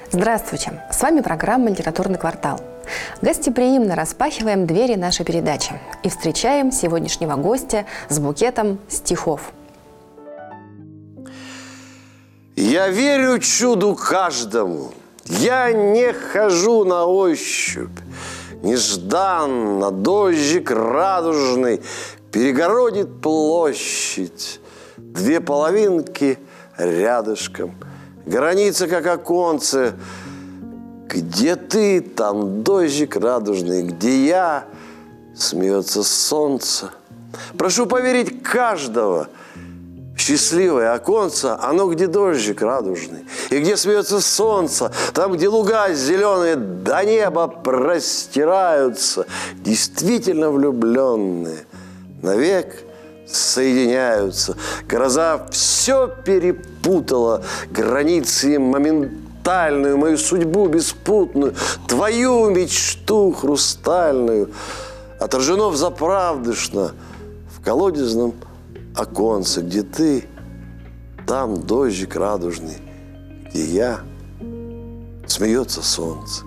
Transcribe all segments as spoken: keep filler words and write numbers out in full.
Здравствуйте! С вами программа «Литературный квартал». Гостеприимно распахиваем двери нашей передачи и встречаем сегодняшнего гостя с букетом стихов. Я верю чуду каждому, я не хожу на ощупь. Нежданно дождик радужный перегородит площадь. Две половинки рядышком, граница как оконце. Где ты, там дождик радужный, где я, смеется солнце. Прошу поверить каждого, счастливое оконце, оно где дождик радужный, и где смеется солнце, там, где луга зеленые до неба простираются, действительно влюбленные навек соединяются. Гроза все перепутала, границы моментальную, мою судьбу беспутную, твою мечту хрустальную. Отражено взаправдышно в колодезном оконце, где ты, там дождик радужный, где я, смеется солнце.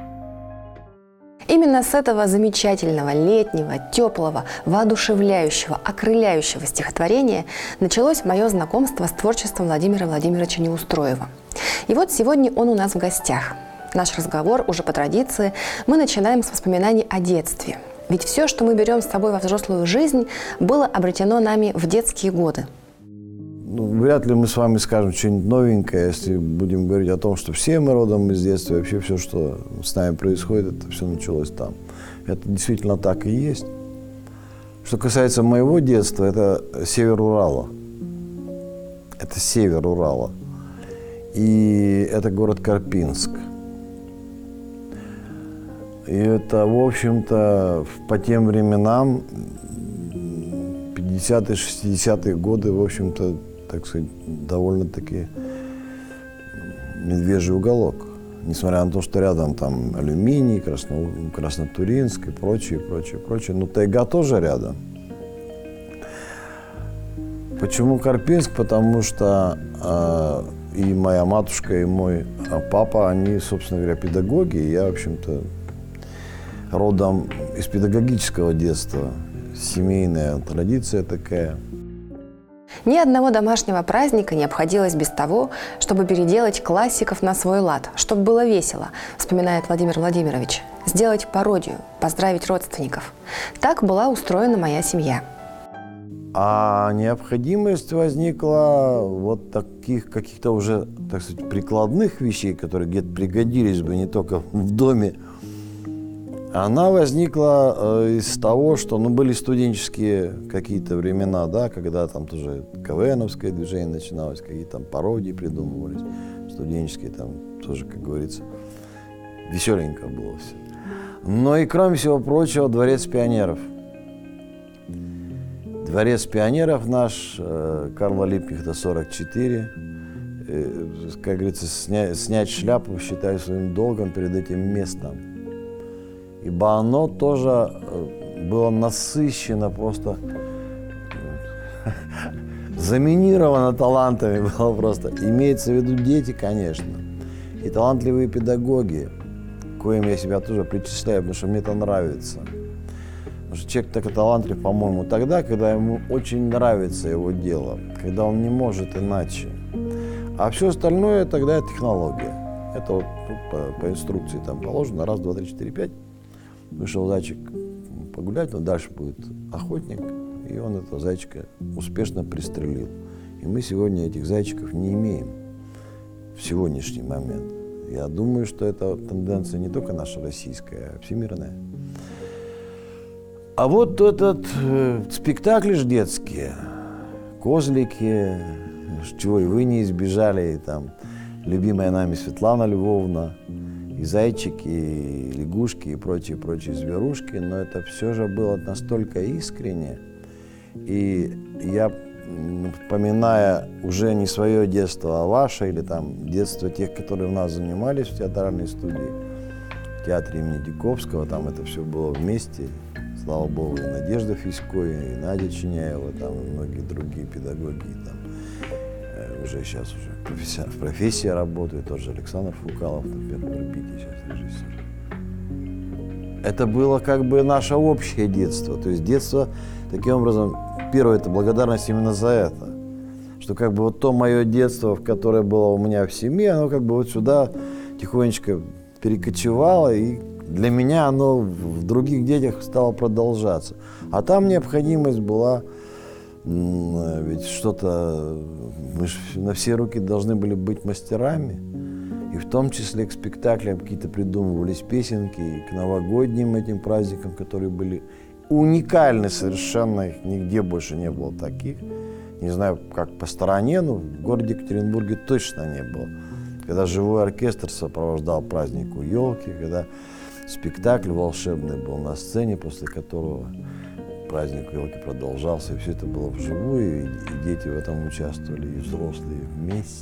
Именно с этого замечательного, летнего, теплого, воодушевляющего, окрыляющего стихотворения началось мое знакомство с творчеством Владимира Владимировича Неустроева. И вот сегодня он у нас в гостях. Наш разговор уже по традиции мы начинаем с воспоминаний о детстве. Ведь все, что мы берем с собой во взрослую жизнь, было обретено нами в детские годы. Ну, вряд ли мы с вами скажем что-нибудь новенькое, если будем говорить о том, что все мы родом из детства, вообще все, что с нами происходит, это все началось там. Это действительно так и есть. Что касается моего детства, это север Урала. Это север Урала. И это город Карпинск. И это, в общем-то, по тем временам, пятидесятые, шестидесятые годы, в общем-то, так сказать, довольно-таки медвежий уголок. Несмотря на то, что рядом там Алюминий, Красно, Краснотуринск и прочее, прочее, прочее. Но тайга тоже рядом. Почему Карпинск? Потому что э, и моя матушка, и мой папа, они, собственно говоря, педагоги. И я, в общем-то, родом из педагогического детства. Семейная традиция такая. Ни одного домашнего праздника не обходилось без того, чтобы переделать классиков на свой лад, чтобы было весело, вспоминает Владимир Владимирович, сделать пародию, поздравить родственников. Так была устроена моя семья. А необходимость возникла вот таких каких-то уже, так сказать, прикладных вещей, которые где-то пригодились бы не только в доме. Она возникла э, из того, что ну, были студенческие какие-то времена, да, когда там тоже КВНовское движение начиналось, какие-то там пародии придумывались, студенческие там тоже, как говорится, веселенько было все. Но и кроме всего прочего, Дворец пионеров. Дворец пионеров наш, э, Карла Липкнехта, сорок четыре. Э, как говорится, сня, снять шляпу считаю своим долгом перед этим местом. Ибо оно тоже было насыщено, просто заминировано талантами было просто. Имеется в виду дети, конечно, и талантливые педагоги, к коим я себя тоже причисляю, потому что мне это нравится. Потому что человек так талантлив, по-моему, тогда, когда ему очень нравится его дело, когда он не может иначе. А все остальное тогда технология. Это вот по, по инструкции там положено, раз, два, три, четыре, пять. Вышел зайчик погулять, но дальше будет охотник, и он этого зайчика успешно пристрелил. И мы сегодня этих зайчиков не имеем в сегодняшний момент. Я думаю, что это тенденция не только наша российская, а всемирная. А вот этот э, спектакли ж детские, козлики, чего и вы не избежали, и там любимая нами Светлана Львовна, и зайчики, и лягушки, и прочие-прочие зверушки, но это все же было настолько искренне. И я, вспоминая уже не свое детство, а ваше, или там детство тех, которые у нас занимались в театральной студии, в театре имени Диковского, там это все было вместе. Слава Богу, и Надежда Фисько, и Надя Чиняева, там, и многие другие педагоги, там, уже сейчас уже профессия, в профессии работает, тот же Александр Фукалов, например, в «Орбите» сейчас режиссер. Это было как бы наше общее детство. То есть детство, таким образом, первое, это благодарность именно за это. Что как бы вот то мое детство, которое было у меня в семье, оно как бы вот сюда тихонечко перекочевало, и для меня оно в других детях стало продолжаться. А там необходимость была, ведь что-то, мы же на все руки должны были быть мастерами. И в том числе к спектаклям какие-то придумывались песенки, и к новогодним этим праздникам, которые были уникальны совершенно, их нигде больше не было таких. Не знаю, как по стороне, но в городе Екатеринбурге точно не было. Когда живой оркестр сопровождал праздник у елки, когда спектакль волшебный был на сцене, после которого праздник у елки продолжался, и все это было вживую, и, и дети в этом участвовали, и взрослые вместе.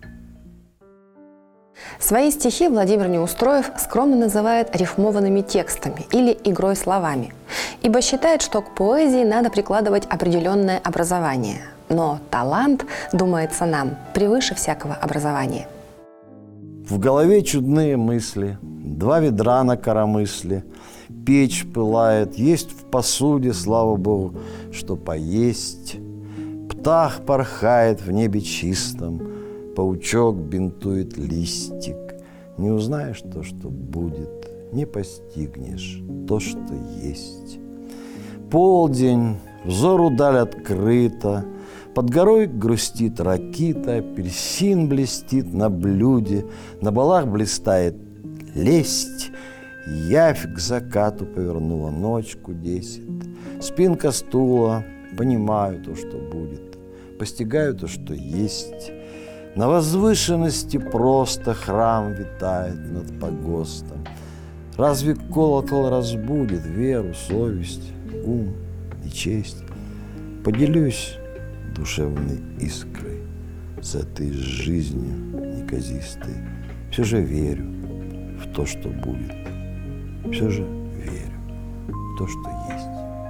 Свои стихи Владимир Неустроев скромно называет рифмованными текстами или игрой словами, ибо считает, что к поэзии надо прикладывать определенное образование. Но талант, думается нам, превыше всякого образования. В голове чудные мысли, два ведра на коромысле, печь пылает, есть в посуде, слава Богу, что поесть. Птах порхает в небе чистом, паучок бинтует листик. Не узнаешь то, что будет, не постигнешь то, что есть. Полдень, взору даль открыта, под горой грустит ракита, апельсин блестит на блюде, на балах блистает лесть. Явь к закату повернула ночку десять. Спинка стула, понимаю то, что будет, постигаю то, что есть. На возвышенности просто храм витает над погостом. Разве колокол разбудит веру, совесть, ум и честь? Поделюсь душевной искрой с этой жизнью неказистой. Все же верю в то, что будет. Все же верю в то, что есть.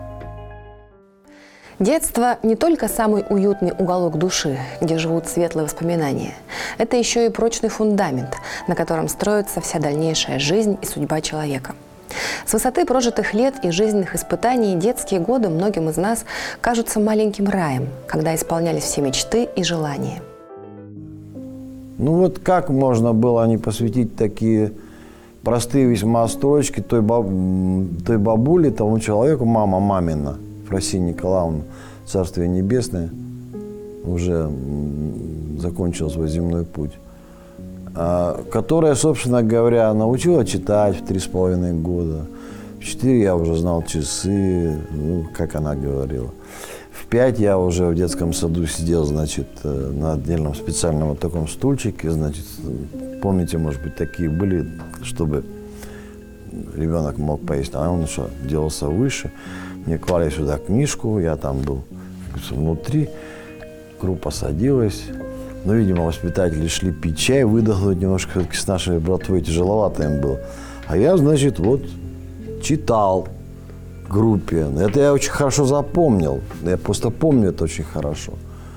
Детство не только самый уютный уголок души, где живут светлые воспоминания. Это еще и прочный фундамент, на котором строится вся дальнейшая жизнь и судьба человека. С высоты прожитых лет и жизненных испытаний детские годы многим из нас кажутся маленьким раем, когда исполнялись все мечты и желания. Ну вот как можно было не посвятить такие простые весьма строчки той, баб... той бабуле, тому человеку, мама мамина, Фросинья Николаевна, Царствие Небесное, уже закончил свой земной путь, которая, собственно говоря, научила читать в три с половиной года. В четыре я уже знал часы, ну, как она говорила. В пять я уже в детском саду сидел, значит, на отдельном специальном вот таком стульчике, значит, помните, может быть, такие были, чтобы ребенок мог поесть, а он что, делался выше. Мне клали сюда книжку, я там был внутри, группа садилась. Но, видимо, воспитатели шли пить чай, выдохнуть немножко, все-таки с нашей братвой тяжеловато им было. А я, значит, вот читал группе. Это я очень хорошо запомнил. Я просто помню это очень хорошо.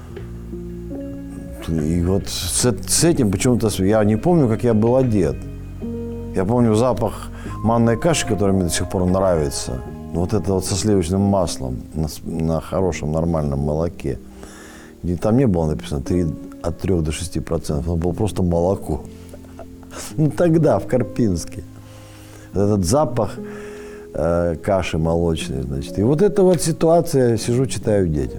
И вот с, с этим почему-то я не помню, как я был одет. Я помню запах манной каши, которая мне до сих пор нравится. Вот это вот со сливочным маслом на, на хорошем нормальном молоке. И там не было написано три, от трёх до шести процентов, это было просто молоко. Ну тогда, в Карпинске. Этот запах э, каши молочной, значит. И вот эта вот ситуация, я сижу, читаю детям.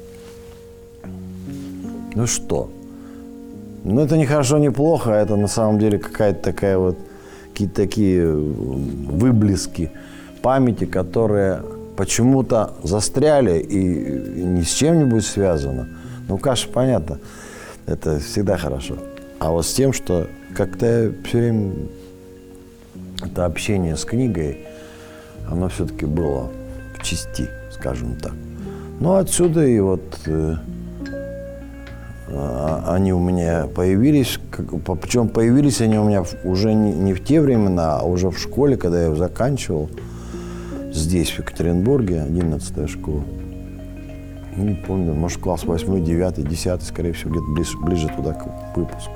Ну что? Ну это не хорошо, не плохо, а это на самом деле какая-то такая вот, какие-то такие выблески памяти, которые почему-то застряли и, и ни с чем-нибудь связано. Ну, каша, понятно, это всегда хорошо. А вот с тем, что как-то все время это общение с книгой, оно все-таки было в части, скажем так. Ну, отсюда и вот э, они у меня появились, как, причем появились они у меня уже не, не в те времена, а уже в школе, когда я заканчивал, здесь, в Екатеринбурге, одиннадцатая школа. не помню, может, класс восьмой, девятый, десятый, скорее всего, где-то ближе, ближе туда к выпуску.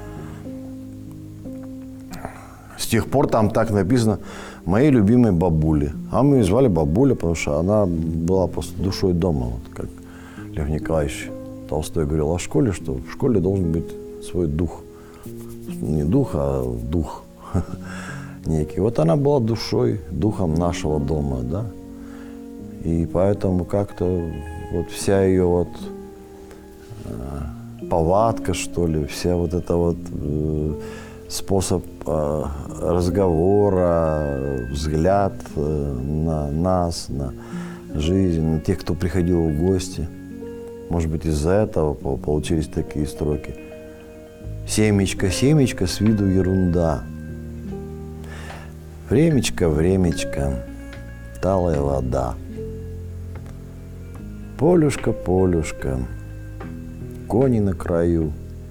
С тех пор там так написано «Моей любимой бабули». А мы ее звали бабуля, потому что она была просто душой дома, вот как Лев Николаевич Толстой говорил о школе, что в школе должен быть свой дух. Не дух, а дух некий. Вот она была душой, духом нашего дома, да. И поэтому как-то вот вся ее вот э, повадка, что ли, вся вот эта вот э, способ э, разговора, взгляд э, на нас, на жизнь, на тех, кто приходил в гости. Может быть, из-за этого получились такие строки. Семечко, семечко, с виду ерунда. Времечко, времечко, талая вода. Полюшка, полюшка, кони на краю.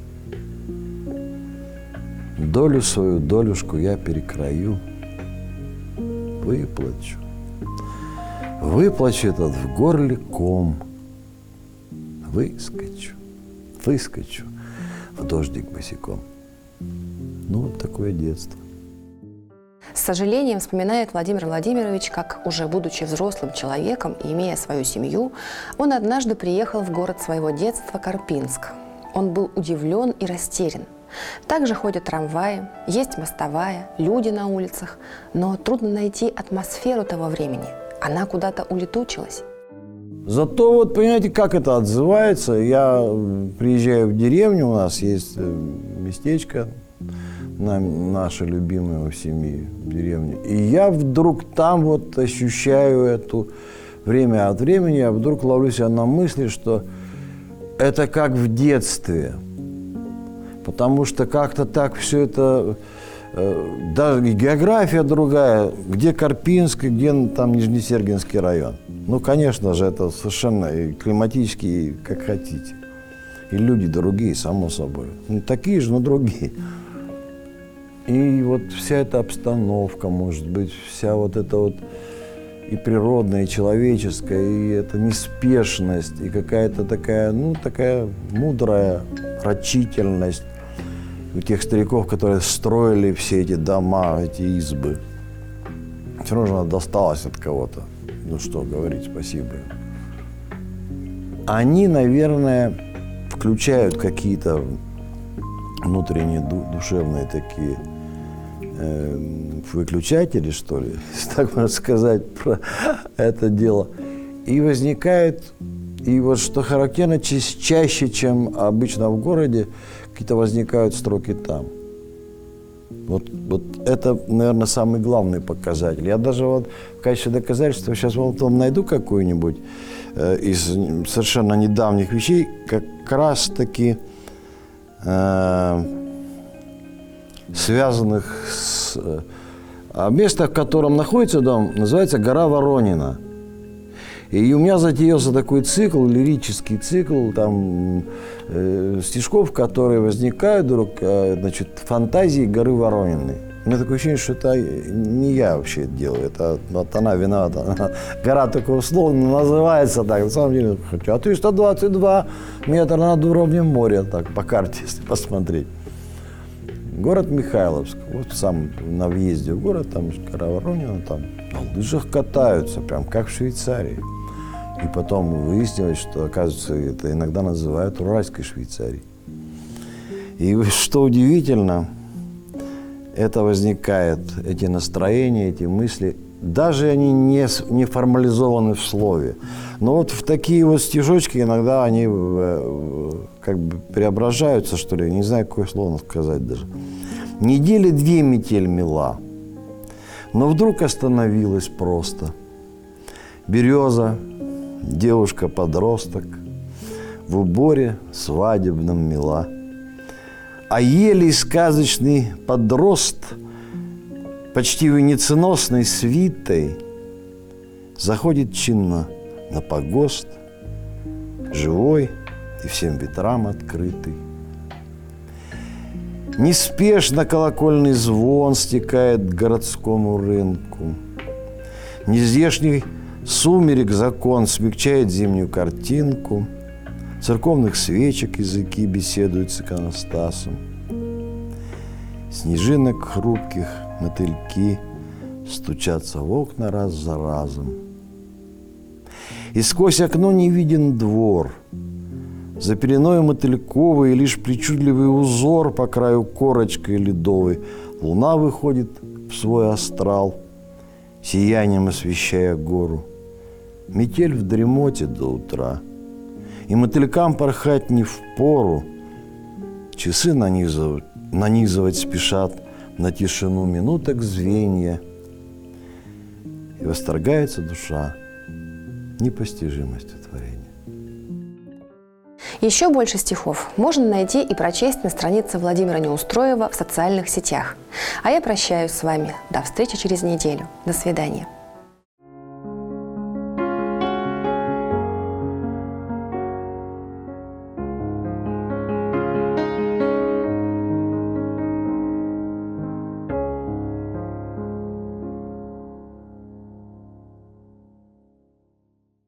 Долю свою, долюшку я перекрою. Выплачу. Выплачу этот в горле ком. Выскочу, выскочу в дождик босиком. Ну, вот такое детство. С сожалением вспоминает Владимир Владимирович, как, уже будучи взрослым человеком и имея свою семью, он однажды приехал в город своего детства Карпинск. Он был удивлен и растерян. Также ходят трамваи, есть мостовая, люди на улицах, но трудно найти атмосферу того времени. Она куда-то улетучилась. Зато вот, понимаете, как это отзывается. Я приезжаю в деревню, у нас есть местечко, наши любимые у семьи деревни. И я вдруг там вот ощущаю эту время от времени, я вдруг ловлю себя на мысли, что это как в детстве. Потому что как-то так все это, даже география другая, где Карпинск, где там Нижнесергинский район. Ну, конечно же, это совершенно и климатически, и как хотите. И люди другие, само собой. Ну, такие же, но другие. И вот вся эта обстановка, может быть, вся вот эта вот и природная, и человеческая, и эта неспешность, и какая-то такая, ну, такая мудрая рачительность у тех стариков, которые строили все эти дома, эти избы. Все равно она досталась от кого-то. Ну, что говорить, спасибо. Они, наверное, включают какие-то внутренние, душевные такие э, выключатели, что ли, если так можно сказать, про это дело. И возникает, и вот что характерно, чаще, чем обычно в городе, какие-то возникают строки там. Вот, вот это, наверное, самый главный показатель. Я даже вот в качестве доказательства сейчас вот вам найду какую-нибудь э, из совершенно недавних вещей, как раз-таки э, связанных с... Э, место, в котором находится дом, называется гора Воронина. И у меня затеялся такой цикл, лирический цикл, там, э, стишков, которые возникают вдруг, э, значит, фантазии горы Ворониной. У меня такое ощущение, что это не я вообще это делаю, это вот она виновата. Гора только условно называется так, на самом деле, хотя триста двадцать два метра над уровнем моря, так, по карте, если посмотреть. Город Михайловск, вот сам на въезде в город, там гора Воронина, там на лыжах катаются, прям как в Швейцарии. И потом выяснилось, что, оказывается, это иногда называют Уральской Швейцарией. И что удивительно, это возникает, эти настроения, эти мысли, даже они не, не формализованы в слове. Но вот в такие вот стишочки иногда они как бы преображаются, что ли, не знаю, какое слово сказать даже. Недели две метель мела, но вдруг остановилась просто. Береза, девушка-подросток, в уборе свадебном мила. А елей сказочный подрост, почти венеценосной свитой, заходит чинно на погост, живой и всем ветрам открытый. Неспешно колокольный звон стекает к городскому рынку. Нездешний Сумерек закон смягчает зимнюю картинку, церковных свечек языки беседуют с иконостасом. Снежинок хрупких мотыльки стучатся в окна раз за разом. И сквозь окно не виден двор. За пеленой мотыльковый лишь причудливый узор по краю корочкой ледовой. Луна выходит в свой астрал, сиянием освещая гору. Метель в дремоте до утра, и мотылькам порхать не впору. Часы нанизывать, нанизывать спешат на тишину минуток звенья, и восторгается душа непостижимостью творения. Еще больше стихов можно найти и прочесть на странице Владимира Неустроева в социальных сетях. А я прощаюсь с вами. До встречи через неделю. До свидания.